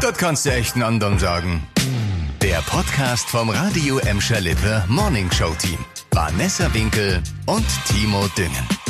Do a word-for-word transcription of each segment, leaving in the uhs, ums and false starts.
Das kannst du echt einen anderen sagen. Der Podcast vom Radio Emscher Lippe Morning Show Team. Vanessa Winkel und Timo Düngen.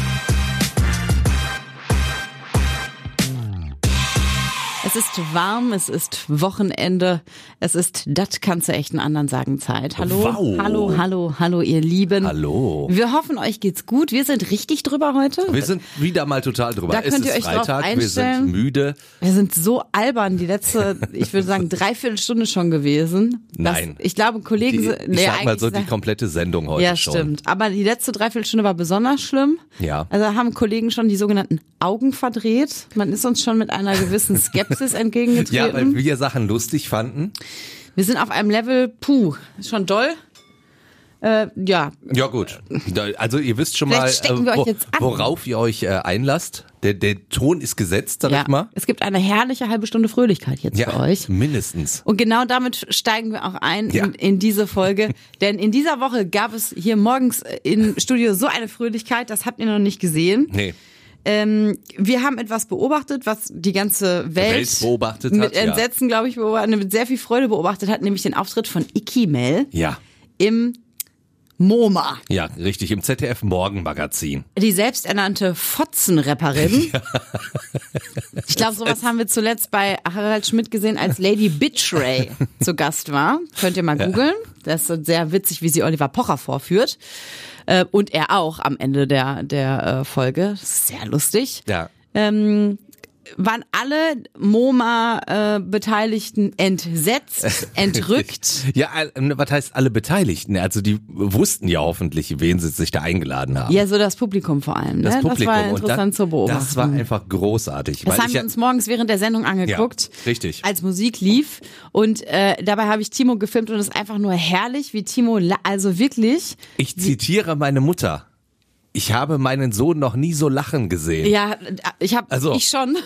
Es ist warm, es ist Wochenende, es ist, das kannst du echt einen anderen sagen, Zeit. Hallo, wow. hallo, hallo, hallo ihr Lieben. Hallo. Wir hoffen, euch geht's gut. Wir sind richtig drüber heute. Wir sind wieder mal total drüber. Da es könnt ist ihr euch drauf Freitag, wir einstellen. sind müde. Wir sind so albern, die letzte, ich würde sagen, dreiviertel Stunde schon gewesen. Nein. Das, ich glaube, Kollegen Die, sind... ich nee, sag mal so, eigentlich- die komplette Sendung heute Ja, schon. stimmt. Aber die letzte Dreiviertelstunde war besonders schlimm. Ja. Also haben Kollegen schon die sogenannten Augen verdreht. Man ist uns schon mit einer gewissen Skepsis entgegengetreten. Ja, weil wir Sachen lustig fanden. Wir sind auf einem Level, puh, ist schon doll. Äh, ja, Ja gut, Da- also ihr wisst schon Vielleicht mal, stecken wir euch jetzt an. worauf ihr euch äh, einlasst. Der, der Ton ist gesetzt, sag ja. ich mal. Es gibt eine herrliche halbe Stunde Fröhlichkeit jetzt Ja, für euch. mindestens. Und genau damit steigen wir auch ein Ja. in, in diese Folge. Denn in dieser Woche gab es hier morgens im Studio so eine Fröhlichkeit, das habt ihr noch nicht gesehen. Nee. Ähm, wir haben etwas beobachtet, was die ganze Welt, Welt beobachtet mit hat, ja. Entsetzen, glaube ich, beobachtet, mit sehr viel Freude beobachtet hat, nämlich den Auftritt von Icky Mel Ja, im MoMA. ja, richtig, im Z D F Morgenmagazin. Die selbsternannte Fotzenrapperin. Ich glaube, sowas haben wir zuletzt bei Harald Schmidt gesehen, als Lady Bitchray zu Gast war. Könnt ihr mal googeln. Das ist sehr witzig, wie sie Oliver Pocher vorführt. Äh, Und er auch am Ende der, der äh, Folge. Das ist sehr lustig. Ja. Ähm, waren alle MoMA-Beteiligten entsetzt, entrückt. Ja, äh, was heißt alle Beteiligten? Also die wussten ja hoffentlich, wen sie sich da eingeladen haben. Ja, so das Publikum vor allem. Ne? Das Publikum. Das war interessant und das, zu beobachten. Das war einfach großartig. Das weil haben ich wir ja, uns morgens während der Sendung angeguckt, Ja, richtig. als Musik lief. Und äh, dabei habe ich Timo gefilmt und es ist einfach nur herrlich, wie Timo, la- also wirklich, ich zitiere meine Mutter. Ich habe meinen Sohn noch nie so lachen gesehen. ja, ich habe, Also. ich schon,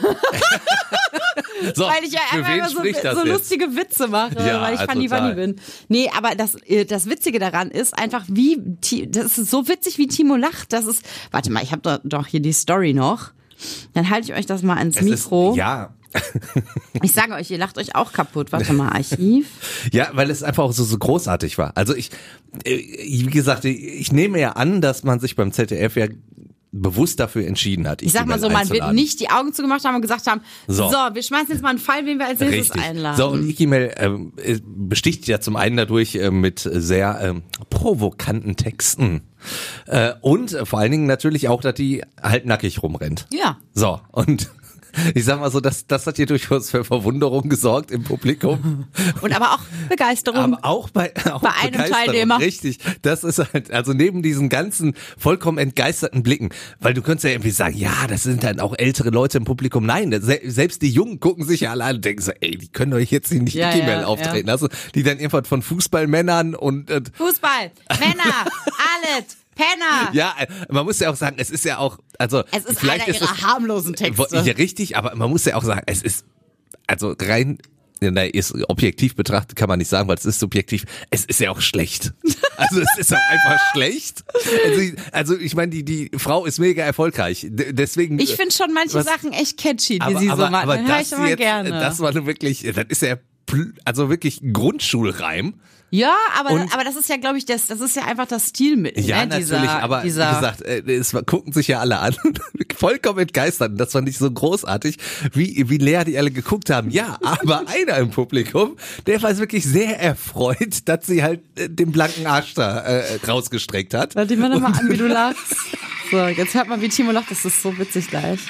so, weil ich ja für einfach wen immer so, spricht das so jetzt? lustige Witze mache, Ja, weil ich also funny bunny total. bin. Nee, aber das, äh, das Witzige daran ist einfach, wie, Ti- das ist so witzig, wie Timo lacht. Das ist, warte mal, ich habe doch, doch hier die Story noch. Dann halte ich euch das mal ans Es Mikro. Ist, ja. Ich sage euch, ihr lacht euch auch kaputt. Warte mal, Archiv. Ja, weil es einfach auch so, so großartig war. Also ich, äh, wie gesagt, ich, ich nehme ja an, dass man sich beim Z D F ja bewusst dafür entschieden hat. Ich sag mal so, man wird nicht die Augen zugemacht haben und gesagt haben, so, So. wir schmeißen jetzt mal einen Fall, wen wir als nächstes Richtig. einladen. So, und Icky Mel ähm, äh, besticht ja zum einen dadurch äh, mit sehr ähm, provokanten Texten. Äh, und äh, vor allen Dingen natürlich auch, dass die halt nackig rumrennt. Ja. So, und ich sag mal so, das, das hat hier durchaus für Verwunderung gesorgt im Publikum. Und aber auch Begeisterung. Aber auch bei, auch Bei einem Begeisterung. Teilnehmer. Richtig. Das ist halt, also neben diesen ganzen vollkommen entgeisterten Blicken, weil du könntest ja irgendwie sagen, ja, das sind dann auch ältere Leute im Publikum. Nein, se selbst die Jungen gucken sich ja alle an und denken so, ey, die können doch jetzt hier nicht Ja, Icky Mel ja, auftreten. Also, die dann irgendwann von Fußballmännern und, äh, Fußball, Männer, alles, Penner. ja, äh, man muss ja auch sagen, es ist ja auch, also, Es ist vielleicht einer ist ihrer es, harmlosen Texte. ja, richtig, aber man muss ja auch sagen, es ist, also rein, na, ist objektiv betrachtet kann man nicht sagen, weil es ist subjektiv. Es ist ja auch schlecht. Also es ist auch einfach schlecht. Also, ich- also ich meine, die die Frau ist mega erfolgreich. D deswegen. Ich finde schon manche was- Sachen echt catchy, die aber, sie aber, so machen. aber Dann höre das ich immer jetzt, gerne. das war nur wirklich, das ist ja pl- also wirklich ein Grundschulreim. Ja, aber, Und- aber das ist ja, glaube ich, das, das ist ja einfach das Stilmittel. Ja, ne? natürlich, dieser, aber dieser, wie gesagt, äh, es war- gucken sich ja alle an, vollkommen entgeistert. Und das fand ich so großartig, wie, wie leer die alle geguckt haben. Ja, aber einer im Publikum, der war wirklich sehr erfreut, dass sie halt äh, den blanken Arsch da äh, rausgestreckt hat. Warte mal noch mal an, wie du lachst. So, jetzt hört mal, wie Timo lacht. Das ist so witzig gleich.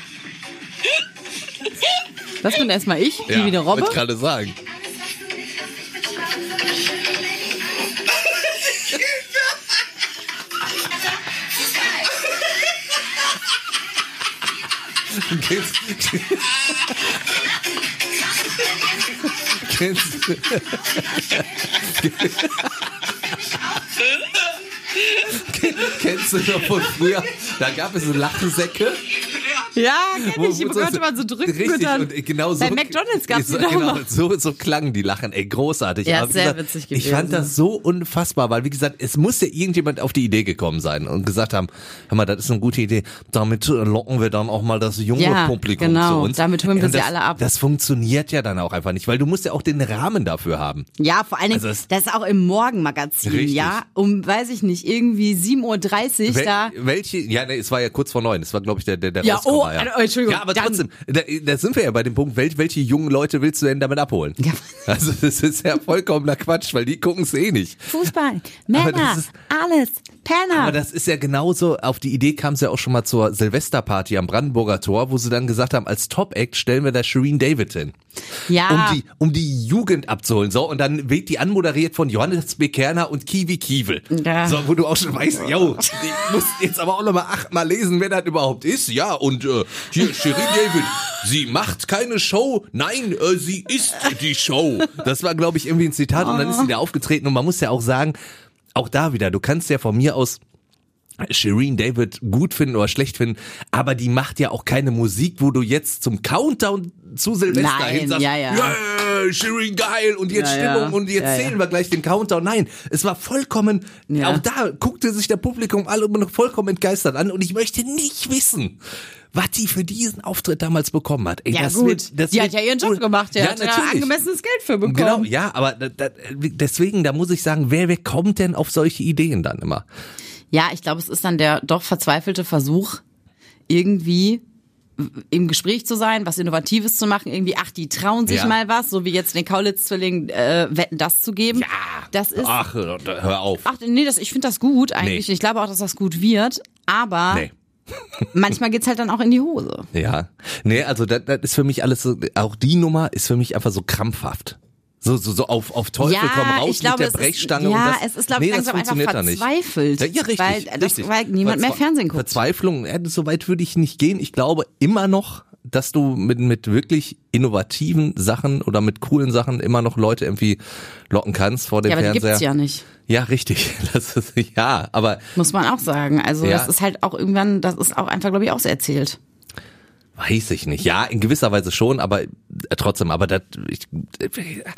Das bin erstmal ich, die wie eine Robbe. wollte ich gerade sagen. Kennst, kennst, kennst du noch von früher? Da gab es so Lachensäcke. Ja, kenn ich. Wo- Wo wo- konnte man so drücken Richtig, dann. und genau so. Bei McDonald's gab's so, die doch genau, immer. so, so klangen die Lachen, ey, großartig. Ja, Aber wie sehr gesagt, witzig Ich gewesen. fand das so unfassbar, weil wie gesagt, es muss ja irgendjemand auf die Idee gekommen sein und gesagt haben, hör mal, das ist eine gute Idee, damit locken wir dann auch mal das junge Ja, Publikum genau, zu uns. damit holen wir Und sie das, alle ab. Das funktioniert ja dann auch einfach nicht, weil du musst ja auch den Rahmen dafür haben. Ja, vor allen Dingen, Also es- das ist auch im Morgenmagazin, Richtig. ja, um, weiß ich nicht, irgendwie sieben Uhr dreißig Wel da. welche, ja, nee, es war ja kurz vor neun, es war glaube ich der, der, der Ja, Rauskommer, oh, äh, Entschuldigung, Ja, aber dann- trotzdem, da, da sind wir ja bei dem Punkt, wel, welche jungen Leute willst du denn damit abholen? Ja. Also das ist ja vollkommener Quatsch, weil die gucken es eh nicht. Fußball, Aber Männer, das ist- alles, Penner. Aber das ist ja genauso, auf die Idee kam es ja auch schon mal zur Silvesterparty am Brandenburger Tor, wo sie dann gesagt haben, als Top-Act stellen wir da Shireen David hin. Ja. Um die, um die Jugend abzuholen. So, und dann wird die anmoderiert von Johannes B. Kerner und Kiwi Kiewel. Ja. So, wo du auch schon weißt, yo, ich muss jetzt aber auch nochmal achtmal lesen, wer das überhaupt ist. Ja, und äh, hier, Shireen David, sie macht keine Show, nein, äh, sie ist die Show. Das war, glaube ich, irgendwie ein Zitat und dann ist sie da aufgetreten und man muss ja auch sagen, auch da wieder, du kannst ja von mir aus Shireen David gut finden oder schlecht finden, aber die macht ja auch keine Musik, wo du jetzt zum Countdown zu Silvester Nein, hin sagst, ja, ja. yeah, Shireen geil und jetzt Ja, Stimmung ja. und jetzt Ja, ja. zählen wir gleich den Countdown. Nein, es war vollkommen, Ja. auch da guckte sich der Publikum alle immer noch vollkommen entgeistert an und ich möchte nicht wissen, was die für diesen Auftritt damals bekommen hat. Ey, Ja das gut, wird, das die wird, hat ja ihren Job gemacht, die ja, hat ja natürlich. angemessenes Geld für bekommen. Genau, ja, aber da, da, deswegen, da muss ich sagen, wer, wer kommt denn auf solche Ideen dann immer? Ja, ich glaube, es ist dann der doch verzweifelte Versuch, irgendwie im Gespräch zu sein, was Innovatives zu machen, irgendwie, ach, die trauen sich Ja. mal was, so wie jetzt den Kaulitz-Zwillingen äh, Wetten, das zu geben. Ja, das ist, ach, Ach, hör auf. nee, das, ich finde das gut eigentlich. Nee. Ich glaube auch, dass das gut wird, aber Nee. manchmal geht's halt dann auch in die Hose. Ja, nee, also das, das ist für mich alles so, auch die Nummer ist für mich einfach so krampfhaft. So, so, so auf, auf Teufel Ja, komm raus ich glaube, mit der es ist- Brechstange. ja, und das, es ist, glaube ich, nee, das langsam einfach funktioniert da nicht. verzweifelt, Ja, ja, richtig, weil das- richtig. weil niemand mehr Fernsehen guckt. Verzweiflung, ja, so weit würde ich nicht gehen. Ich glaube immer noch, dass du mit, mit wirklich innovativen Sachen oder mit coolen Sachen immer noch Leute irgendwie locken kannst vor dem Ja, aber die Fernseher. gibt's ja nicht. Ja, richtig. Das ist, ja, aber Muss man auch sagen. Also Ja. das ist halt auch irgendwann, das ist auch einfach, glaube ich, auserzählt. weiß ich nicht. Ja, in gewisser Weise schon, aber äh, trotzdem, aber das, ich, äh,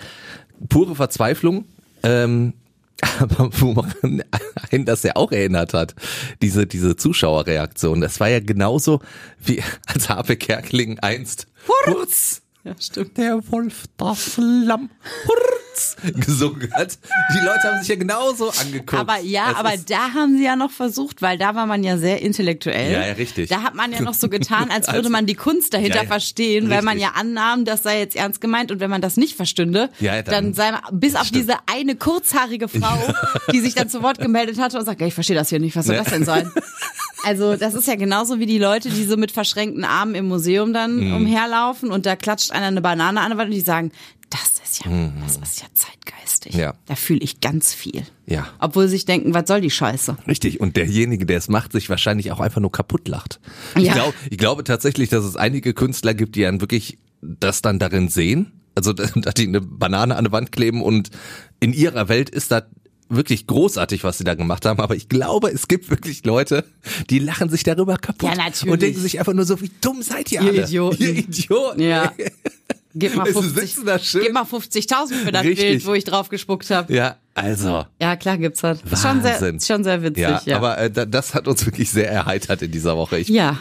pure Verzweiflung. Ähm, aber woran einen das ja auch erinnert hat, diese, diese Zuschauerreaktion, das war ja genauso wie als Harpe Kerkeling einst Hurz, Ja, stimmt. der Wolf, das Lamm, Hurz gesungen hat. Die Leute haben sich ja genauso angeguckt. Aber ja, Es aber ist- da haben sie ja noch versucht, weil da war man ja sehr intellektuell. Ja, ja, richtig. Da hat man ja noch so getan, als würde Als- man die Kunst dahinter Ja, ja. verstehen, weil man Richtig. ja annahm, das sei jetzt ernst gemeint und wenn man das nicht verstünde, Ja, ja, dann, dann- sei man, bis auf diese eine kurzhaarige Frau, die sich dann zu Wort gemeldet hatte und sagt, ja, ich verstehe das hier nicht, was soll Ja. das denn sein? Also das ist ja genauso wie die Leute, die so mit verschränkten Armen im Museum dann Mhm. umherlaufen und da klatscht einer eine Banane an der Wand und die sagen, das ist ja, das ist ja zeitgeistig. Mhm. Ja. Da fühle ich ganz viel. Ja. Obwohl sie sich denken, was soll die Scheiße? Richtig, und derjenige, der es macht, sich wahrscheinlich auch einfach nur kaputt lacht. Ich, Ja. glaub, ich glaube tatsächlich, dass es einige Künstler gibt, die dann wirklich das dann darin sehen. Also, dass die eine Banane an der Wand kleben und in ihrer Welt ist das wirklich großartig, was sie da gemacht haben. Aber ich glaube, es gibt wirklich Leute, die lachen sich darüber kaputt. Ja, natürlich. Und denken sich einfach nur so, wie dumm seid ihr Ihr alle? Idioten. Ihr Idioten. Ja. Gib mal Sie fünfzig, sitzen da schön. gib mal fünfzigtausend für das Richtig. Bild, wo ich drauf gespuckt habe. Ja, also. Ja, klar gibt's das. Ist schon sehr, Wahnsinn. ist schon sehr witzig, Ja, ja. aber äh, da- das hat uns wirklich sehr erheitert in dieser Woche. Ich, ja.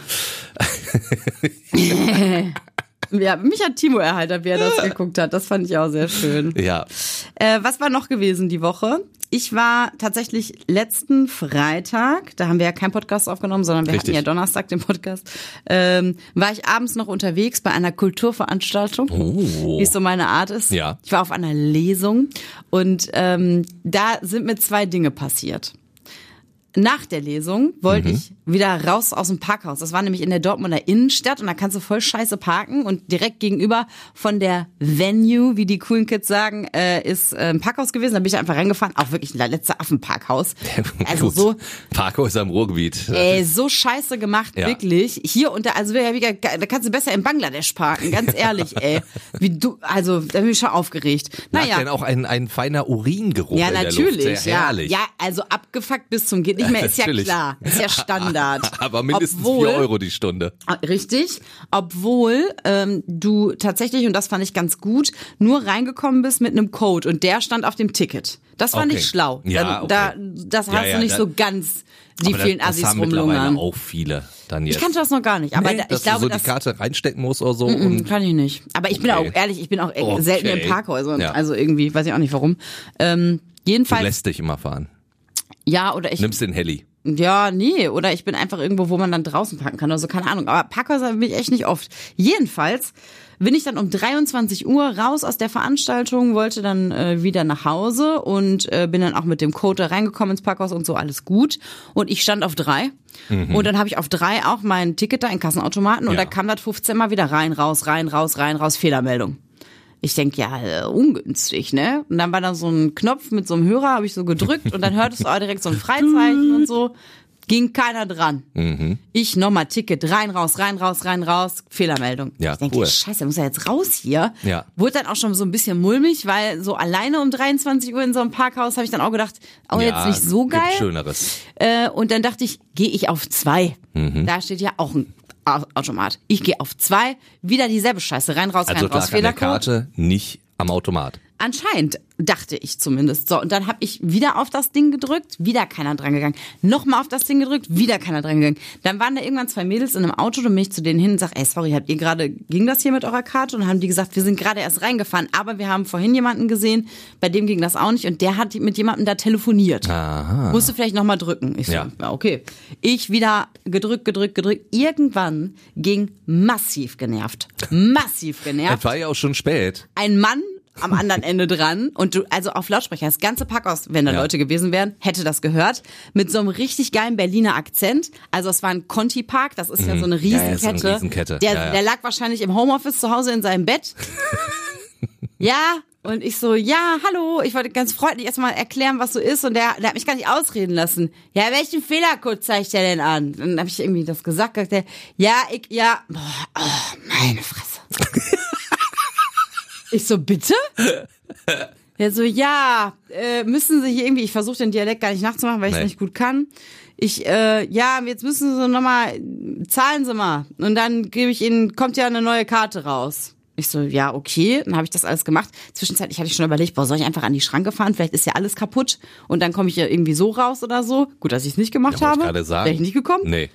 Ja, mich hat Timo erheitert, wie er das geguckt hat. Das fand ich auch sehr schön. ja. Äh, was war noch gewesen die Woche? Ich war tatsächlich letzten Freitag, da haben wir ja keinen Podcast aufgenommen, sondern wir Richtig. hatten ja Donnerstag den Podcast, ähm, war ich abends noch unterwegs bei einer Kulturveranstaltung, Oh. wie es so meine Art ist. Ja. Ich war auf einer Lesung und ähm, da sind mir zwei Dinge passiert. Nach der Lesung wollte Mhm. ich wieder raus aus dem Parkhaus. Das war nämlich in der Dortmunder Innenstadt und da kannst du voll scheiße parken und direkt gegenüber von der Venue, wie die coolen Kids sagen, äh, ist äh, ein Parkhaus gewesen. Da bin ich einfach reingefahren. Auch wirklich ein letzter Affenparkhaus. Also Gut. so, Parko ist am Ruhrgebiet. ey, so scheiße gemacht, Ja. wirklich. Hier und da, also wie- da kannst du besser in Bangladesch parken, ganz ehrlich, ey. Wie du, also da bin ich schon aufgeregt. Lag Naja. denn auch ein, ein feiner Uringeruch Ja, in der natürlich, Luft? Sehr ja. herrlich. Ja, also abgefuckt bis zum geht Ich meine, ist ja Natürlich. klar, ist ja Standard. Aber mindestens Obwohl- vier Euro die Stunde. Richtig, obwohl ähm, du tatsächlich, und das fand ich ganz gut, nur reingekommen bist mit einem Code und der stand auf dem Ticket. Das fand Okay. ich schlau. Ja, Dann, da, okay. das Ja, hast ja, du nicht da- so ganz die Aber vielen das, Assis das haben mittlerweile rumlungern. auch viele dann jetzt. Ich kannte das noch gar nicht, aber Nee, da, dass ich glaube, du so das die Karte reinstecken musst oder so. Mm, Und kann ich nicht. Aber ich bin Okay. auch ehrlich, ich bin auch e- Okay. selten in Parkhäusern. Ja. Also irgendwie, weiß ich auch nicht warum. Ähm, du jedenfalls, lässt dich immer fahren. ja, oder ich, Nimmst den Heli. ja, nee, oder ich bin einfach irgendwo, wo man dann draußen parken kann oder so, keine Ahnung. Aber Parkhäuser bin ich echt nicht oft. Jedenfalls bin ich dann um dreiundzwanzig Uhr raus aus der Veranstaltung, wollte dann äh, wieder nach Hause und äh, bin dann auch mit dem Code da reingekommen ins Parkhaus und so, alles gut. Und ich stand auf drei. Mhm. Und dann habe ich auf drei auch mein Ticket da in Kassenautomaten und Ja. da kam das fünfzehn Mal wieder rein, raus, rein, raus, rein, raus, Fehlermeldung. Ich denk ja, äh, ungünstig, ne? Und dann war da so ein Knopf mit so einem Hörer, habe ich so gedrückt und dann hörtest du auch direkt so ein Freizeichen und so. Ging keiner dran. Mhm. Ich nochmal Ticket, rein, raus, rein, raus, rein, raus, Fehlermeldung. Ja, ich denke, cool. scheiße, der muss ja jetzt raus hier. Ja. Wurde dann auch schon so ein bisschen mulmig, weil so alleine um dreiundzwanzig Uhr in so einem Parkhaus habe ich dann auch gedacht, auch Ja, jetzt nicht so gibt geil. Schöneres. Äh, und dann dachte ich, gehe ich auf zwei. Mhm. Da steht ja auch ein Au- Automat. Ich gehe auf zwei, wieder dieselbe Scheiße, rein, raus, Also rein, raus, lag an der Fehlercode. Karte, nicht am Automat. Anscheinend, dachte ich zumindest. So, und dann habe ich wieder auf das Ding gedrückt, wieder keiner dran gegangen. Nochmal auf das Ding gedrückt, wieder keiner dran gegangen. Dann waren da irgendwann zwei Mädels in einem Auto, dann bin ich zu denen hin und sag, ey, sorry, habt ihr gerade, ging das hier mit eurer Karte? Und dann haben die gesagt, wir sind gerade erst reingefahren, aber wir haben vorhin jemanden gesehen, bei dem ging das auch nicht und der hat mit jemandem da telefoniert. Aha. Musste vielleicht nochmal drücken. Ich so, Ja. ja, okay. Ich wieder gedrückt, gedrückt, gedrückt. Irgendwann ging massiv genervt. Massiv genervt. Es war ja auch schon spät. Ein Mann am anderen Ende dran und du, also auf Lautsprecher, das ganze Parkhaus, wenn da Ja. Leute gewesen wären, hätte das gehört, mit so einem richtig geilen Berliner Akzent. Also es war ein Conti Park, das ist ja so eine Ja, ja, Riesenkette. ist so eine Riesenkette. Der, Ja, ja. der lag wahrscheinlich im Homeoffice zu Hause in seinem Bett. Ja, und ich so, ja, hallo, ich wollte ganz freundlich erstmal erklären, was so ist und der, der hat mich gar nicht ausreden lassen. Ja, welchen Fehlercode zeigt der denn an? Und dann habe ich irgendwie das gesagt, sagt der, ja, ich, ja, boah, oh, meine Fresse. Ich so, bitte? Der so, ja, äh, müssen Sie hier irgendwie, ich versuche den Dialekt gar nicht nachzumachen, weil ich es Nee. nicht gut kann. Ich, äh, ja, jetzt müssen Sie nochmal, zahlen Sie mal. Und dann gebe ich Ihnen, kommt ja eine neue Karte raus. Ich so, ja, okay, dann habe ich das alles gemacht. Zwischenzeitlich hatte ich schon überlegt, boah, soll ich einfach an die Schranke fahren? Vielleicht ist ja alles kaputt und dann komme ich ja irgendwie so raus oder so. Gut, dass ich es nicht gemacht Ja, wollte ich habe. gerade sagen. Wäre ich nicht gekommen. Nee.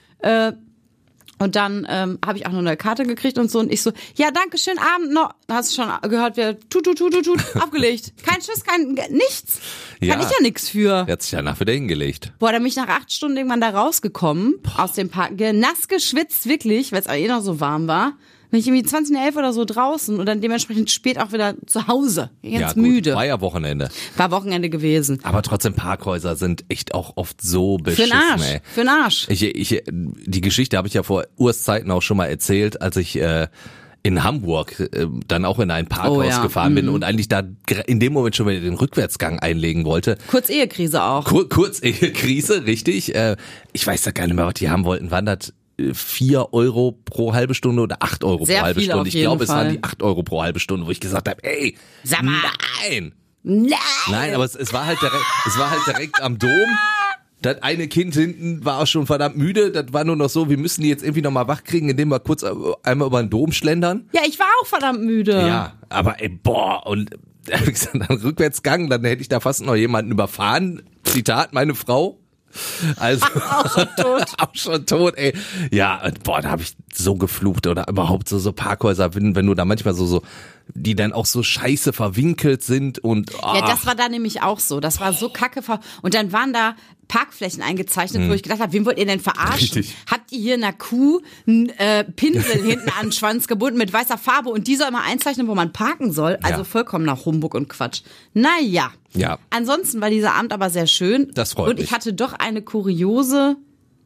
Und dann ähm, habe ich auch noch eine Karte gekriegt und so. Und ich so, ja, danke, schönen Abend noch. Da hast du schon gehört, wer tut, tut, tut, tut, tut, abgelegt. Kein Schuss, kein, nichts. Ja. Kann ich ja nichts für. Der hat sich danach wieder hingelegt. Boah, dann bin ich nach acht Stunden irgendwann da rausgekommen aus dem Park. Ge- Nass geschwitzt, wirklich, weil es eh noch so warm war. Bin ich irgendwie zwanzig nach elf oder so draußen und dann dementsprechend spät auch wieder zu Hause. Ganz ja, gut, müde. war ja Wochenende. War Wochenende gewesen. Aber trotzdem, Parkhäuser sind echt auch oft so Für beschissen, den Arsch. ey. Für den Arsch. Ich, ich, die Geschichte habe ich ja vor Urszeiten auch schon mal erzählt, als ich äh, in Hamburg äh, dann auch in ein Parkhaus Oh ja, gefahren bin und eigentlich da gr- in dem Moment schon wieder den Rückwärtsgang einlegen wollte. Kurz Ehekrise auch. Kur kurz Krise, richtig. Äh, ich weiß da gar nicht mehr, was die haben wollten. Waren das äh, vier Euro pro halbe Stunde oder acht Euro Sehr pro halbe viel Stunde? auf Ich jeden glaube, es waren Fall. die acht Euro pro halbe Stunde, wo ich gesagt habe, ey, Sag mal. nein. Nein. Nein, aber es, es war halt direkt, es war halt direkt am Dom. Das eine Kind hinten war auch schon verdammt müde. Das war nur noch so, wir müssen die jetzt irgendwie noch mal wach kriegen, indem wir kurz einmal über den Dom schlendern. Ja, ich war auch verdammt müde. Ja, aber ey, boah, und wie gesagt, dann Rückwärtsgang, dann hätte ich da fast noch jemanden überfahren. Zitat, meine Frau. Also Auch schon tot. auch schon tot, ey. Ja, und boah, da habe ich so geflucht oder überhaupt so so Parkhäuser, wenn, wenn du da manchmal so so die dann auch so scheiße verwinkelt sind und Ja, ach, das war da nämlich auch so. Das war so kacke. ver- Und dann waren da Parkflächen eingezeichnet, wo ich gedacht habe, wen wollt ihr denn verarschen? Richtig. Habt ihr hier einer Kuh einen äh, Pinsel hinten an den Schwanz gebunden mit weißer Farbe und die soll mal einzeichnen, wo man parken soll? Also Ja. vollkommener Humbug und Quatsch. Naja. Ja. Ansonsten war dieser Abend aber sehr schön. Das freut Und ich mich. hatte doch eine kuriose...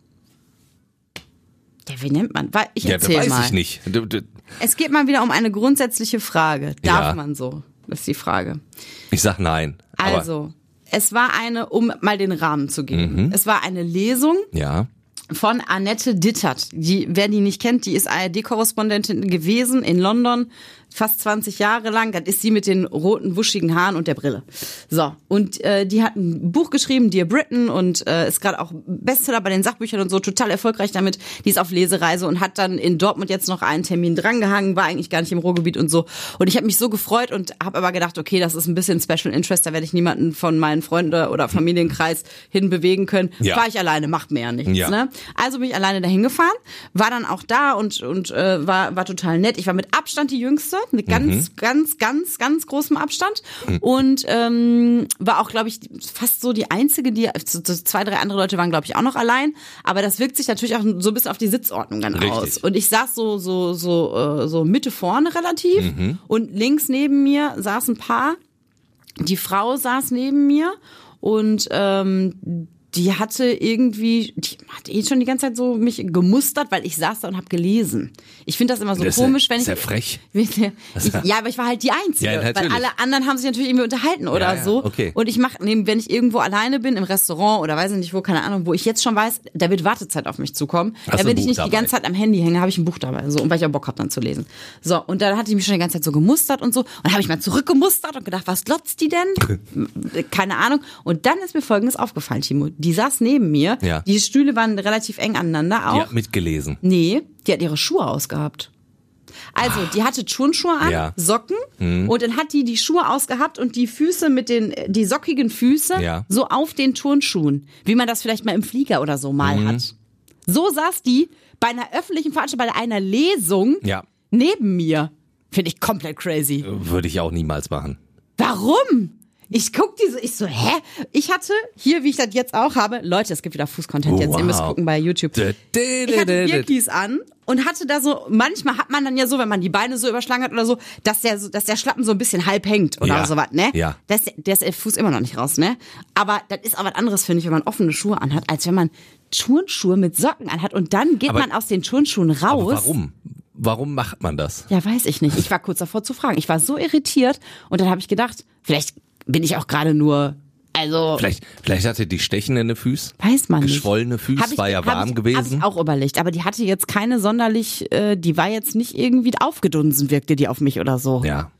Ja, wie nennt man? Ich ja, da erzähl weiß mal. ich nicht. Du, du, Es geht mal wieder um eine grundsätzliche Frage. Darf Ja. man so? Das ist die Frage. ich sag nein. Aber, Also, es war eine, um mal den Rahmen zu geben. Es war eine Lesung ja. von Annette Dittert. Die, wer die nicht kennt, die ist A R D-Korrespondentin gewesen in London fast zwanzig Jahre lang. Das ist sie mit den roten, wuschigen Haaren und der Brille. So, und äh, die hat ein Buch geschrieben, Dear Britain, und äh, ist gerade auch Bestseller bei den Sachbüchern und so, total erfolgreich damit. Die ist auf Lesereise und hat dann in Dortmund jetzt noch einen Termin drangehangen, war eigentlich gar nicht im Ruhrgebiet und so. Und ich habe mich so gefreut und habe aber gedacht, okay, das ist ein bisschen Special Interest, da werde ich niemanden von meinen Freunden oder Familienkreis hin bewegen können. Ja. Fahr ich alleine, macht mir ja nichts. Ja. Ne? Also bin ich alleine dahin gefahren, war dann auch da und, und äh, war, war total nett. Ich war mit Abstand die Jüngste, mit ganz, mhm. ganz, ganz, ganz großem Abstand. Mhm. Und ähm, war auch, glaube ich, fast so die Einzige, die, so, so zwei, drei andere Leute waren, glaube ich, auch noch allein. Aber das wirkt sich natürlich auch so ein bisschen auf die Sitzordnung dann Richtig. aus. Und ich saß so, so, so, äh, so Mitte vorne relativ. Mhm. Und links neben mir saß ein Paar. Die Frau saß neben mir und ähm, die hatte irgendwie, die hat eh schon die ganze Zeit so mich gemustert, weil ich saß da und habe gelesen. Ich finde das immer so das komisch, ist wenn ja, ich... Ist ja frech. Ich, ja, aber ich war halt die Einzige, Ja, weil alle anderen haben sich natürlich irgendwie unterhalten oder Ja, ja, so. okay. Und ich mache, wenn ich irgendwo alleine bin, im Restaurant oder weiß ich nicht wo, keine Ahnung, wo ich jetzt schon weiß, da wird Wartezeit auf mich zukommen. Hast Da du will ein ich Buch nicht dabei? die ganze Zeit am Handy hängen, habe ich ein Buch dabei, so, und weil ich auch Bock habe dann zu lesen. So, und da hatte ich mich schon die ganze Zeit so gemustert und so. Und habe ich mal zurückgemustert und gedacht, was glotzt die denn? Keine Ahnung. Und dann ist mir Folgendes aufgefallen, Timo. Die saß neben mir. Ja. Die Stühle waren relativ eng aneinander auch. Die hat mitgelesen. Nee, die hat ihre Schuhe ausgehabt. Also, die hatte Turnschuhe an, Ja. Socken, und dann hat die die Schuhe ausgehabt und die Füße mit den, die sockigen Füße Ja. so auf den Turnschuhen, wie man das vielleicht mal im Flieger oder so mal hat. So saß die bei einer öffentlichen Veranstaltung, bei einer Lesung Ja. neben mir. Finde ich komplett crazy. Würde ich auch niemals machen. Warum? Ich guck diese, ich so, hä? Ich hatte hier, wie ich das jetzt auch habe, Leute, es gibt wieder Fußcontent jetzt, Wow. ihr müsst gucken bei YouTube. Ich hatte Birkis an und hatte da so, manchmal hat man dann ja so, wenn man die Beine so überschlagen hat oder so, dass der, so- dass der Schlappen so ein bisschen halb hängt oder Ja. sowas, ne? Ja. Da ist, der ist der Fuß immer noch nicht raus, ne? Aber das ist auch was anderes, finde ich, wenn man offene Schuhe anhat, als wenn man Turnschuhe mit Socken anhat und dann geht Aber- man aus den Turnschuhen raus. Aber warum? Warum macht man das? Ja, weiß ich nicht. Ich war kurz davor zu fragen. Ich war so irritiert und dann habe ich gedacht, vielleicht bin ich auch gerade nur, also Vielleicht, vielleicht hatte die stechende Füße. weiß man nicht. Geschwollene Füße, Hab ich- war ja hab warm ich, gewesen. Hab ich auch überlegt, aber die hatte jetzt keine sonderlich, äh, die war jetzt nicht irgendwie aufgedunsen, wirkte die auf mich oder so. Ja.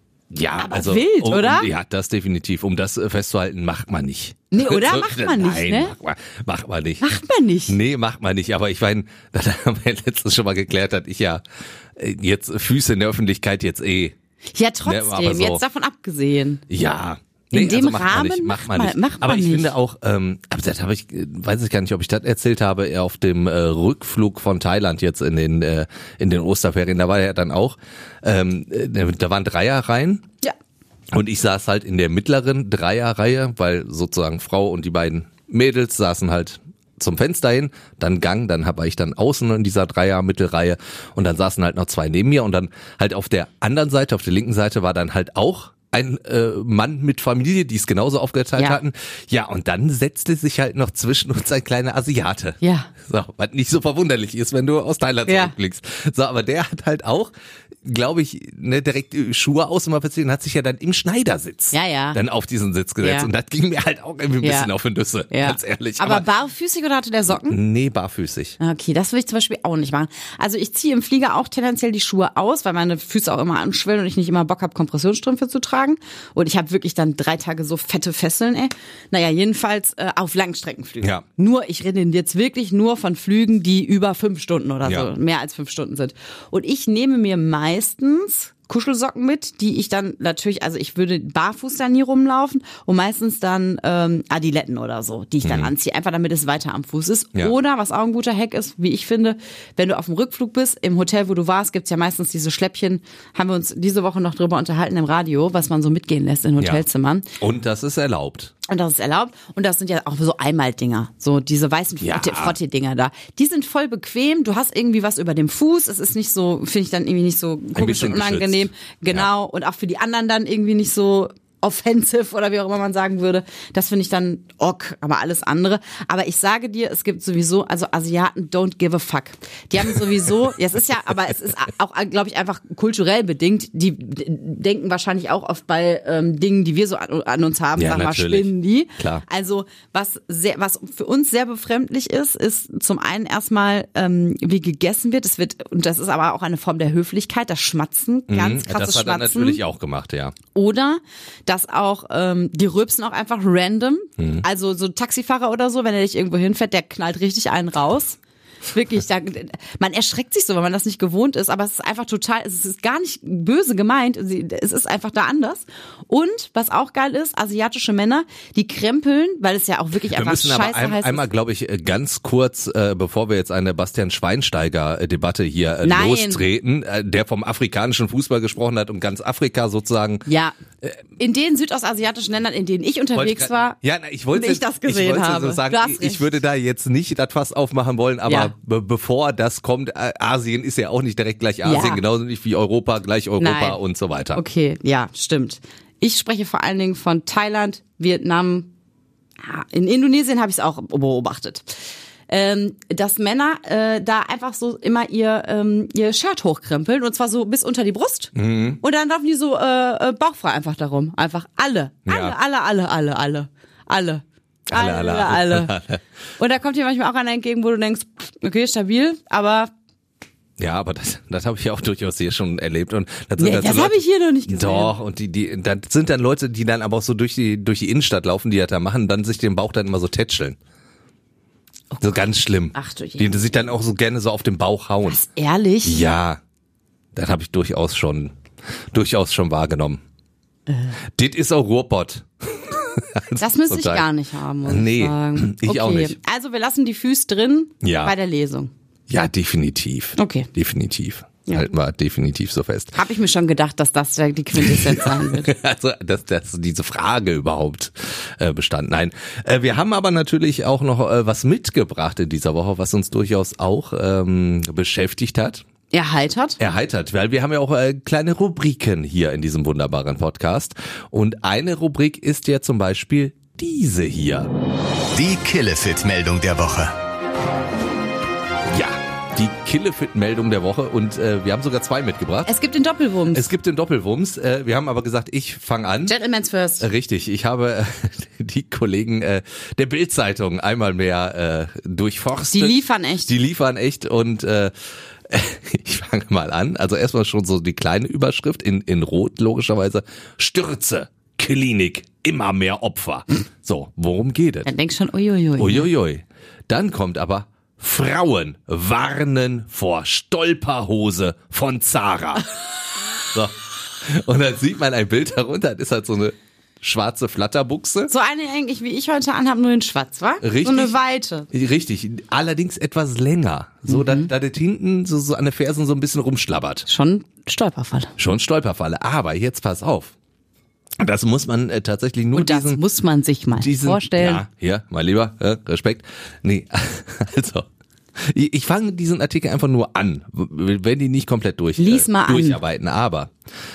Ja, Aber also wild, um, oder? Ja, das definitiv. Um das äh, festzuhalten, macht man nicht. Nee, oder? Macht man nicht, Nein, ne? macht, man, macht man nicht. Macht man nicht. Nee, macht man nicht. Aber ich meine, das haben wir letztens schon mal geklärt, dass ich ja äh, jetzt Füße in der Öffentlichkeit jetzt eh. Ja, trotzdem, aber so- jetzt davon abgesehen. Ja. In dem macht man Rahmen nicht, macht man macht nicht. man- macht aber man ich nicht. finde auch, ähm, aber das habe ich, äh, weiß ich gar nicht, ob ich das erzählt habe, eher auf dem äh, Rückflug von Thailand jetzt in den äh, in den Osterferien, da war er dann auch, ähm, äh, da waren Dreierreihen. Ja. Und ich saß halt in der mittleren Dreierreihe, weil sozusagen Frau und die beiden Mädels saßen halt zum Fenster hin, dann Gang, dann war ich dann außen in dieser Dreier-Mittelreihe und dann saßen halt noch zwei neben mir und dann halt auf der anderen Seite, auf der linken Seite war dann halt auch ein äh, Mann mit Familie, die es genauso aufgeteilt Ja. hatten. Ja, und dann setzte sich halt noch zwischen uns ein kleiner Asiate. Ja. So, was nicht so verwunderlich ist, wenn du aus Thailand Ja. zurückblickst. So, aber der hat halt auch, glaube ich, ne, direkt äh, Schuhe aus und hat sich ja dann im Schneidersitz Ja, ja. dann auf diesen Sitz gesetzt. Ja. Und das ging mir halt auch irgendwie ein Ja. bisschen auf den Nüsse, Ja. ganz ehrlich. Aber, barfüßig oder hatte der Socken? nee, barfüßig. Okay, das würde ich zum Beispiel auch nicht machen. Also ich ziehe im Flieger auch tendenziell die Schuhe aus, weil meine Füße auch immer anschwellen und ich nicht immer Bock habe, Kompressionsstrümpfe zu tragen. Und ich habe wirklich dann drei Tage so fette Fesseln, ey. Naja, jedenfalls äh, auf Langstreckenflügen. Ja. Nur, ich rede jetzt wirklich nur von Flügen, die über fünf Stunden oder Ja. so, mehr als fünf Stunden sind. Und ich nehme mir meistens Kuschelsocken mit, die ich dann natürlich, also ich würde barfuß da nie rumlaufen und meistens dann ähm, Adiletten oder so, die ich dann anziehe, einfach damit es weiter am Fuß ist. Ja. Oder, was auch ein guter Hack ist, wie ich finde, wenn du auf dem Rückflug bist, im Hotel, wo du warst, gibt's ja meistens diese Schläppchen, haben wir uns diese Woche noch drüber unterhalten im Radio, was man so mitgehen lässt in Hotelzimmern. Und das ist erlaubt. Und das ist erlaubt. Und das sind ja auch so Einmaldinger. So diese weißen Ja. Frottee-Dinger da. Die sind voll bequem. Du hast irgendwie was über dem Fuß. Es ist nicht so, finde ich dann irgendwie nicht so komisch bisschen und unangenehm. geschützt. Genau. Und auch für die anderen dann irgendwie nicht so offensive oder wie auch immer man sagen würde. Das finde ich dann ok, aber alles andere. Aber ich sage dir, es gibt sowieso, also Asiaten don't give a fuck. Die haben sowieso, ja, es ist ja, aber es ist auch, glaube ich, einfach kulturell bedingt. Die denken wahrscheinlich auch oft bei ähm, Dingen, die wir so an, an uns haben, ja, sag mal, natürlich. spinnen die. Klar. Also was sehr, was für uns sehr befremdlich ist, ist zum einen erstmal, ähm, wie gegessen wird. Es wird, und das ist aber auch eine Form der Höflichkeit, das Schmatzen, ganz Mhm, krasses das hat er Schmatzen. natürlich auch gemacht, ja. Oder dass auch, ähm, die rülpsen auch einfach random. Mhm. Also so Taxifahrer oder so, wenn er dich irgendwo hinfährt, der knallt richtig einen raus. Wirklich, da, man erschreckt sich so, weil man das nicht gewohnt ist, aber es ist einfach total, es ist gar nicht böse gemeint, es ist einfach da anders. Und was auch geil ist, asiatische Männer, die krempeln, weil es ja auch wirklich Wir einfach müssen scheiße aber ein, heißt. einmal, glaube ich, ganz kurz, äh, bevor wir jetzt eine Bastian Schweinsteiger-Debatte hier äh, Nein. lostreten, äh, der vom afrikanischen Fußball gesprochen hat und ganz Afrika sozusagen. Ja, in den südostasiatischen Ländern, in denen ich unterwegs Wollte war, ja, na, ich wollte und ich das gesehen ich wollte habe. So sagen, Du hast ich, recht. ich würde da jetzt nicht das Fass aufmachen wollen, aber Ja. be bevor das kommt, äh, Asien ist ja auch nicht direkt gleich Asien, Ja. genauso nicht wie Europa gleich Europa Nein. und so weiter. Okay, ja, stimmt. Ich spreche vor allen Dingen von Thailand, Vietnam, ja, in Indonesien habe ich es auch beobachtet. Ähm, dass Männer äh, da einfach so immer ihr ähm, ihr Shirt hochkrempeln und zwar so bis unter die Brust Mhm. und dann laufen die so äh, äh, bauchfrei einfach darum. Einfach alle, alle, Ja. alle, alle, alle, alle, alle. Alle, Alle, alle, alle. Und da kommt dir manchmal auch einer entgegen, wo du denkst, okay, stabil, aber Ja, aber das, das habe ich ja auch durchaus hier schon erlebt. Und das sind nee, dann so das Leute- habe ich hier noch nicht gesehen. Doch, und die, die, das sind dann Leute, die dann aber auch so durch die, durch die Innenstadt laufen, die das da machen, dann sich den Bauch dann immer so tätscheln. So ganz schlimm. Ach du je. Die, die sich dann auch so gerne so auf den Bauch hauen. Was, ehrlich? Ja, das habe ich durchaus schon, durchaus schon wahrgenommen. Äh. Das ist auch Ruhrpott. Das müsste ich Total. gar nicht haben, muss Nee, ich sagen. ich okay. auch nicht. Also wir lassen die Füße drin Ja. bei der Lesung. Ja, definitiv. Okay. Definitiv. Ja. Halten wir definitiv so fest. Habe ich mir schon gedacht, dass das die Quintessenz sein wird. Also, dass, dass diese Frage überhaupt äh, bestand. Nein, äh, wir haben aber natürlich auch noch äh, was mitgebracht in dieser Woche, was uns durchaus auch ähm, beschäftigt hat. Erheitert? Erheitert, weil wir haben ja auch äh, kleine Rubriken hier in diesem wunderbaren Podcast. Und eine Rubrik ist ja zum Beispiel diese hier. Die Killefit-Meldung der Woche. Ja, die Killefit-Meldung der Woche. Und äh, wir haben sogar zwei mitgebracht. Es gibt den Doppelwumms. Es gibt den Doppelwumms. Äh, wir haben aber gesagt, ich fange an. Gentleman's first. Richtig, ich habe äh, die Kollegen äh, der Bild-Zeitung einmal mehr äh, durchforstet. Die liefern echt. Die liefern echt und äh, ich fange mal an. Also erstmal schon so die kleine Überschrift in, in Rot logischerweise. Stürze, Klinik, immer mehr Opfer. So, worum geht es? Dann denkst schon, uiuiui. Uiuiui. Dann kommt aber Frauen warnen vor Stolperhose von Zara. So. Und dann sieht man ein Bild darunter, das ist halt so eine schwarze Flatterbuchse. So eine eigentlich, wie ich heute anhabe, nur in schwarz, wa? Richtig. So eine Weite. Richtig, allerdings etwas länger. So, da, da das hinten so, so an den Fersen so ein bisschen rumschlabbert. Schon Stolperfalle. Schon Stolperfalle. Aber jetzt pass auf. Das muss man äh, tatsächlich nur Und das diesen, muss man sich mal diesen, vorstellen. Ja, hier, mein Lieber, äh, Respekt. Nee, also, ich, ich fange diesen Artikel einfach nur an, wenn die nicht komplett durch, Lies mal an. durcharbeiten. Aber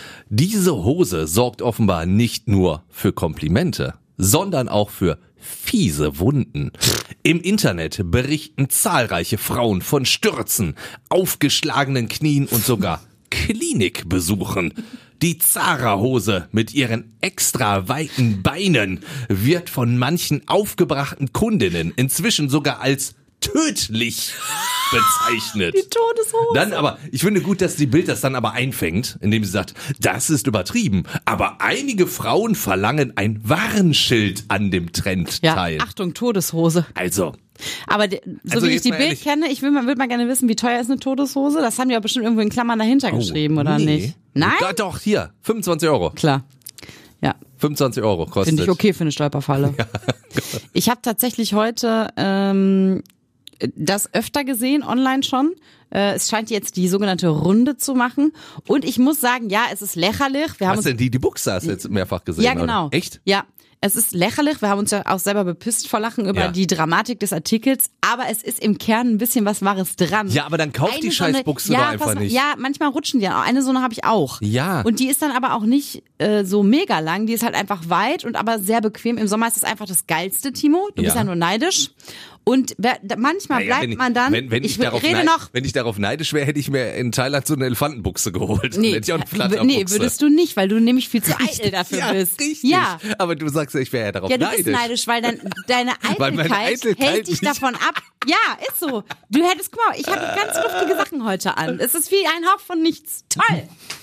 diese Hose sorgt offenbar nicht nur für Komplimente, sondern auch für fiese Wunden. Im Internet berichten zahlreiche Frauen von Stürzen, aufgeschlagenen Knien und sogar Klinikbesuchen. Die Zara-Hose mit ihren extra weiten Beinen wird von manchen aufgebrachten Kundinnen inzwischen sogar als tödlich bezeichnet. Die Todeshose. Dann aber, ich finde gut, dass die Bild das dann aber einfängt, indem sie sagt, das ist übertrieben, aber einige Frauen verlangen ein Warnschild an dem Ja, Trendteil. Achtung, Todeshose. Also, Aber de, so Also wie ich jetzt die mal Bild ehrlich. kenne, ich will mal, will mal gerne wissen, wie teuer ist eine Todeshose? Das haben die ja bestimmt irgendwo in Klammern dahinter geschrieben, oder Oh, nee. nicht? Nein? Ja, doch, hier, fünfundzwanzig Euro. Klar. Ja, fünfundzwanzig Euro kostet. finde ich okay für eine Stolperfalle. Ich habe tatsächlich heute ähm, das öfter gesehen, online schon, Äh, es scheint jetzt die sogenannte Runde zu machen. Und ich muss sagen, ja, es ist lächerlich. Wir haben Was denn die? Die Buchse hast du jetzt mehrfach gesehen, Ja, genau. Oder? Echt? Ja. Es ist lächerlich, wir haben uns ja auch selber bepisst vor Lachen über Ja. die Dramatik des Artikels, aber es ist im Kern ein bisschen was Wahres dran. Ja, aber dann kauf Eine die so eine- Scheißbuchse ja, doch einfach pass mal, nicht. Ja, manchmal rutschen die. Eine so eine habe ich auch. Ja. Und die ist dann aber auch nicht äh, so mega lang, die ist halt einfach weit und aber sehr bequem. Im Sommer ist es einfach das Geilste, Timo. Du bist Ja. ja nur neidisch. Und wer, da, manchmal Naja, bleibt wenn ich- man dann, wenn, wenn ich, ich darauf rede neid, noch, wenn ich darauf neidisch wäre, hätte ich mir in Thailand so eine Elefantenbuchse geholt. nee, Dann hätte ich auch eine w- Flatterbuchse. nee, würdest du nicht, weil du nämlich viel zu eitel dafür ja, bist. Richtig. Ja. Aber du sagst ja, ich wäre ja darauf Ja, du neidisch. bist neidisch, weil dein, deine Weil meine Eitelkeit, Eitelkeit hält dich mich- davon ab. Ja, ist so. Du hättest, guck mal, ich habe ganz luftige Sachen heute an. Es ist wie ein Hauch von nichts. Toll.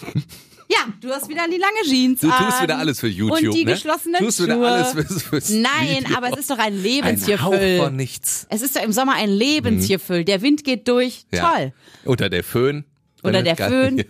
Ja, du hast wieder die lange Jeans Du tust an wieder alles für YouTube, und die ne? geschlossenen Tust wieder Schuhe. alles fürs, fürs Nein, Video. aber es ist doch ein Ein Hauch Lebensgefühl. von nichts. Es ist doch im Sommer ein Lebensgefühl. Der Wind geht durch. Ja. Toll. Unter der Föhn. Oder der Geil. Föhn.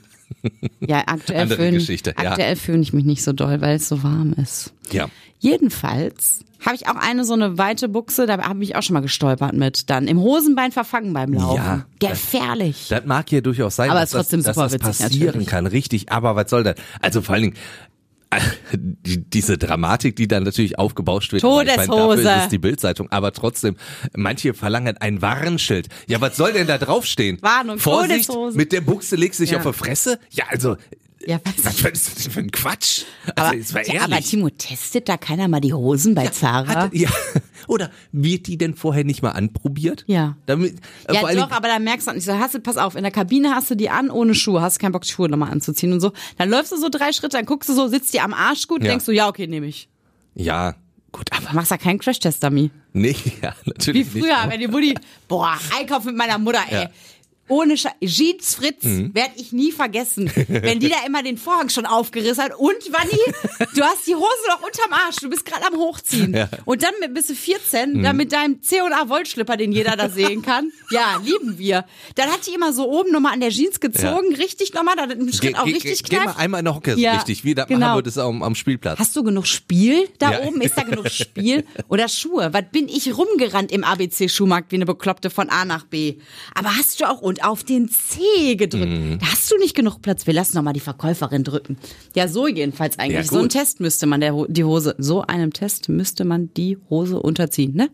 Ja, aktuell Andere föhn, Geschichte, ja. aktuell föhne ich mich nicht so doll, weil es so warm ist. Ja. Jedenfalls habe ich auch eine so eine weite Buchse, da habe ich auch schon mal gestolpert mit. Dann im Hosenbein verfangen beim Laufen. Ja, Gefährlich. Das mag hier durchaus sein, Aber dass, ist trotzdem das, super dass das witzig, passieren natürlich. kann. Richtig, aber was soll das? Also vor allen Dingen, äh, die, diese Dramatik, die dann natürlich aufgebauscht wird. aber ich meine, Todeshose. dafür ist es die Bildzeitung. Aber trotzdem, manche verlangen ein Warnschild. Ja, was soll denn da draufstehen? Warnung, Vorsicht, Todeshose. mit der Buchse legst du dich Ja. auf die Fresse? Ja, also, Ja, weiß was ich. ist das denn für ein Quatsch? Aber, Also, jetzt mal ja, aber ehrlich. Timo, testet da keiner mal die Hosen bei Zara? Hat, ja, oder wird die denn vorher nicht mal anprobiert? Ja. Damit, äh, Ja, vor allen doch, Dingen- aber da merkst du nicht so, hast du, pass auf, in der Kabine hast du die an, ohne Schuhe, hast keinen Bock, die Schuhe nochmal anzuziehen und so. Dann läufst du so drei Schritte, dann guckst du so, sitzt die am Arsch gut, Ja. denkst du, ja, okay, nehme ich. Ja, gut, aber Du machst ja keinen Crash-Test-Dummy. nee, ja, Wie natürlich früher, nicht. wenn die Mutti, boah, Einkauf mit meiner Mutter, ey. Ja. Ohne Sche Jeans Fritz Mhm. werd ich nie vergessen. Wenn die da immer den Vorhang schon aufgerissen hat. Und, Wanni, du hast die Hose noch unterm Arsch. Du bist gerade am Hochziehen. Ja. Und dann mit, bist du vierzehn, dann mit deinem C und A Wollschlipper, den jeder da sehen kann. Ja, lieben wir. Dann hat die immer so oben nochmal an der Jeans gezogen. Richtig nochmal, da hat den Schritt auch Geh- richtig geh, geh mal knallt. einmal in der Hocke, Ja, richtig, wie das genau. machen würdest am, am Spielplatz. Hast du genug Spiel da Ja. oben? Ist da genug Spiel? Oder Schuhe? Was bin ich rumgerannt im A B C-Schuhmarkt wie eine Bekloppte von A nach B? Aber hast du auch und auf den C gedrückt? Mhm. Da hast du nicht genug Platz. Wir lassen noch mal die Verkäuferin drücken. Ja, so jedenfalls eigentlich. Ja, so ein gut. Test müsste man der, Ho- die Hose, so einem Test müsste man die Hose unterziehen, ne?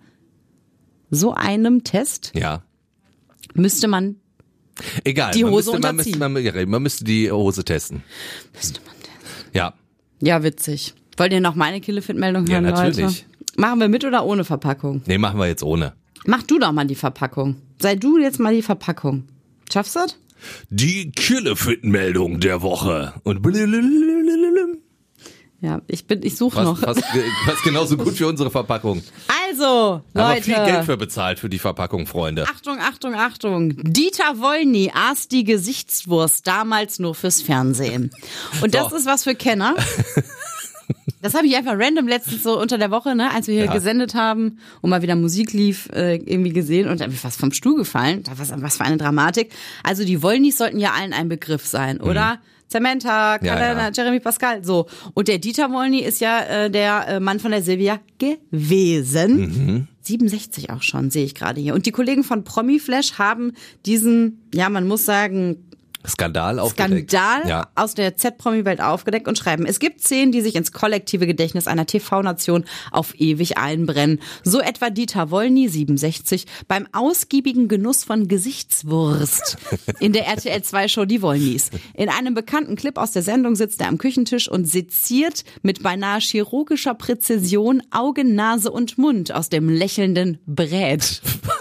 So einem Test Ja, müsste man, egal. Die man Hose müsste, man, müsste, unterziehen. man, ja, man müsste die Hose testen. müsste man testen. Ja, Ja, witzig. Wollt ihr noch meine Killefit-Meldung Ja, hören, natürlich. Leute? Machen wir mit oder ohne Verpackung? nee, machen wir jetzt ohne. Mach du doch mal die Verpackung. Sei du jetzt mal die Verpackung. Schaffst du das? Die Killefit-Meldung der Woche. Und Ja, ich bin, ich suche fast, noch. fast, fast genauso gut für unsere Verpackung. Also, Haben wir Leute. viel Geld für bezahlt für die Verpackung, Freunde. Achtung, Achtung, Achtung. Dieter Wollny aß die Gesichtswurst damals nur fürs Fernsehen. Und das So. ist was für Kenner. Das habe ich einfach random letztens so unter der Woche, ne, als wir hier Ja. gesendet haben und mal wieder Musik lief, äh, irgendwie gesehen und dann bin ich fast vom Stuhl gefallen. Was, was für eine Dramatik. Also die Wollnys sollten ja allen ein Begriff sein, oder? Samantha, Ja, Katharina, ja. Jeremy Pascal, so. Und der Dieter Wollny ist ja äh, der äh, Mann von der Silvia gewesen. Mhm. siebenundsechzig auch schon, sehe ich gerade hier. Und die Kollegen von Promiflash haben diesen, ja, man muss sagen, Skandal aufgedeckt. Skandal Ja. aus der Z-Promi-Welt aufgedeckt und schreiben, es gibt Szenen, die sich ins kollektive Gedächtnis einer T V-Nation auf ewig einbrennen. So etwa Dieter Wollny, siebenundsechzig, beim ausgiebigen Genuss von Gesichtswurst in der R T L zwei Show Die Wollnys. In einem bekannten Clip aus der Sendung sitzt er am Küchentisch und seziert mit beinahe chirurgischer Präzision Augen, Nase und Mund aus dem lächelnden Brät.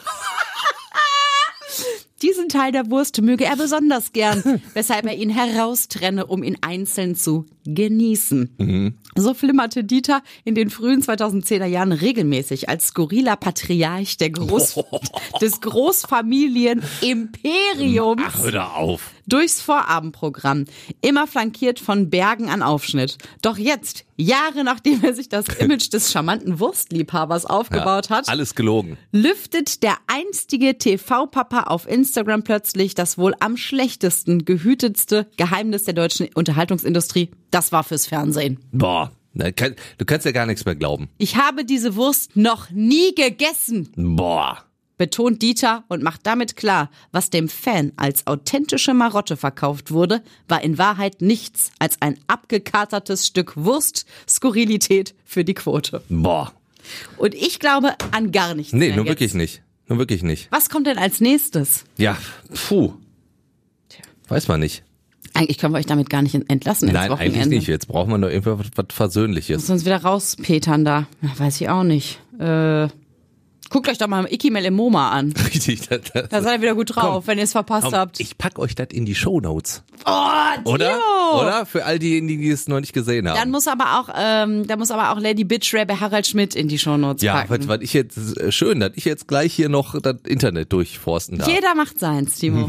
Diesen Teil der Wurst möge er besonders gern, weshalb er ihn heraustrenne, um ihn einzeln zu genießen. Mhm. So flimmerte Dieter in den frühen zweitausendzehner Jahren regelmäßig als skurriler Patriarch der Groß des Großfamilienimperiums Ach, hör da auf. durchs Vorabendprogramm, immer flankiert von Bergen an Aufschnitt. Doch jetzt, Jahre nachdem er sich das Image des charmanten Wurstliebhabers aufgebaut hat, Alles gelogen. lüftet der einstige T V-Papa auf Instagram plötzlich das wohl am schlechtesten gehütetste Geheimnis der deutschen Unterhaltungsindustrie. Das war fürs Fernsehen. Boah. Na, kann, du kannst ja gar nichts mehr glauben. Ich habe diese Wurst noch nie gegessen. Boah. betont Dieter und macht damit klar, was dem Fan als authentische Marotte verkauft wurde, war in Wahrheit nichts als ein abgekatertes Stück Wurst, Skurrilität für die Quote. Boah. Und ich glaube an gar nichts Nee, mehr nur jetzt. wirklich nicht. Nur wirklich nicht. Was kommt denn als nächstes? Ja, puh. Weiß man nicht. Eigentlich können wir euch damit gar nicht entlassen ins Nein, Wochenende. eigentlich nicht. Jetzt brauchen wir noch irgendwas was Versöhnliches. Müssen wir uns wieder rauspetern da. Ja, weiß ich auch nicht. Äh, guckt euch doch mal Ikimel im MoMA an. Richtig. Das, das, Da seid ihr wieder gut drauf, Komm, wenn ihr es verpasst komm, habt. ich pack euch das in die Shownotes. Oh, Oder? Tio! Oder? Für all diejenigen, die es noch nicht gesehen haben. Dann muss aber auch, ähm, da muss aber auch Lady Bitchray bei Harald Schmidt in die Shownotes ja, packen. was, was ich jetzt, äh, schön, dass ich jetzt gleich hier noch das Internet durchforsten darf. Jeder macht seins, Timo.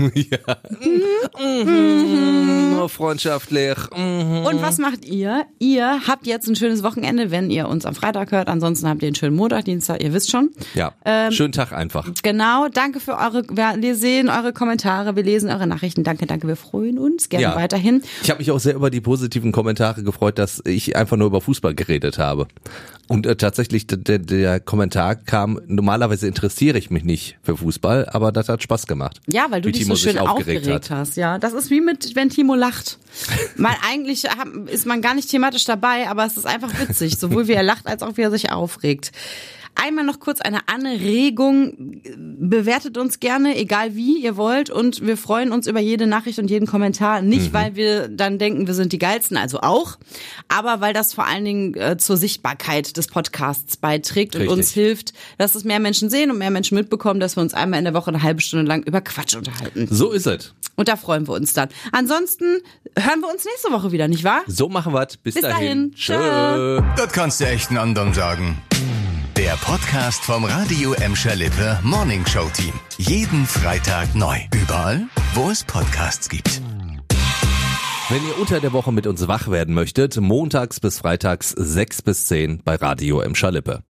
Nur freundschaftlich. Mhm. Und was macht ihr? Ihr habt jetzt ein schönes Wochenende, wenn ihr uns am Freitag hört. Ansonsten habt ihr einen schönen Montag, Dienstag, ihr wisst schon. Ja, Ähm, schönen Tag einfach. Genau, danke für eure, wir sehen eure Kommentare, wir lesen eure Nachrichten. Danke, danke, wir freuen uns gerne Ja. weiterhin. Ich habe mich auch sehr über die positiven Kommentare gefreut, dass ich einfach nur über Fußball geredet habe. Und äh, tatsächlich, der, der Kommentar kam, normalerweise interessiere ich mich nicht für Fußball, aber das hat Spaß gemacht. Ja, weil du Wie dich Timo so schön sich aufgeregt, aufgeregt hat. hast. Ja, das ist wie mit, wenn Timo lacht. Mal eigentlich hab- ist man gar nicht thematisch dabei, aber es ist einfach witzig, sowohl wie er lacht, als auch wie er sich aufregt. Einmal noch kurz eine Anregung. Bewertet uns gerne, egal wie ihr wollt. Und wir freuen uns über jede Nachricht und jeden Kommentar. Nicht, mhm. weil wir dann denken, wir sind die Geilsten, also auch. Aber weil das vor allen Dingen äh, zur Sichtbarkeit des Podcasts beiträgt und Richtig. uns hilft, dass es mehr Menschen sehen und mehr Menschen mitbekommen, dass wir uns einmal in der Woche eine halbe Stunde lang über Quatsch unterhalten. So ist es. Und da freuen wir uns dann. Ansonsten hören wir uns nächste Woche wieder, nicht wahr? So machen wir's. Bis, Bis dahin. dahin. Tschö. Das kannst du echt einen anderen sagen. Der Podcast vom Radio Emscher Lippe Morning Show Team. Jeden Freitag neu. Überall, wo es Podcasts gibt. Wenn ihr unter der Woche mit uns wach werden möchtet, montags bis freitags sechs bis zehn bei Radio Emscher Lippe.